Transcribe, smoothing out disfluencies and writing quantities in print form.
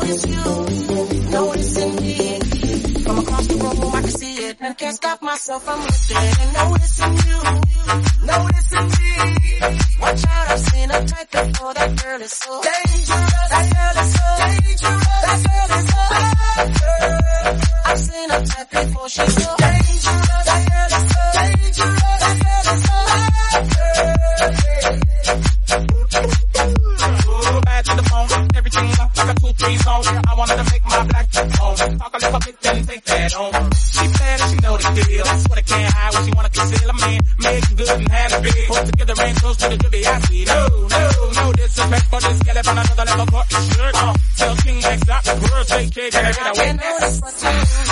it's you, noticing me. From across the room, I can see it, and can't stop myself from looking and noticing you, noticing me. Watch out, I've seen a type before. That girl is so dangerous. That girl is so dangerous. That girl is so bad, girl. I've seen a type before. She's so dangerous. That girl is so dangerous. That girl is so bad, girl. Back to the phone, everything up like a 2-3 zone. I wanted to make my black chick home. Talk a little bit, then take that on. She bad and she know the deal. That's what I can't hide, what she wanna conceal. I mean, making good and have it big. Put together and close to the drippy I see. No disrespect for this girl on another level. Cut the shirt. Tell King Max, stop the girl, take care, get it away. I can't notice what's wrong.